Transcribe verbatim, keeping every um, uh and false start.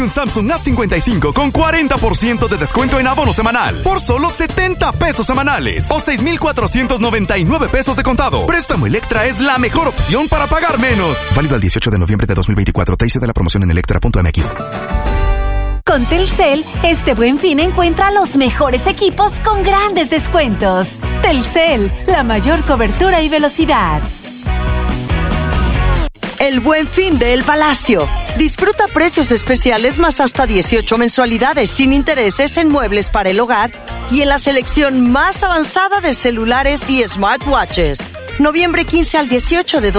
Un Samsung A cincuenta y cinco con cuarenta por ciento de descuento en abono semanal por solo setenta pesos semanales o seis mil cuatrocientos noventa y nueve pesos de contado. Préstamo Electra es la mejor opción para pagar menos. Válido al dieciocho de noviembre de dos mil veinticuatro. T I C de la promoción en electra punto m x. Con Telcel, este Buen Fin encuentra los mejores equipos con grandes descuentos. Telcel, la mayor cobertura y velocidad. El Buen Fin de El Palacio. Disfruta precios especiales más hasta dieciocho mensualidades sin intereses en muebles para el hogar y en la selección más avanzada de celulares y smartwatches. Noviembre quince al dieciocho de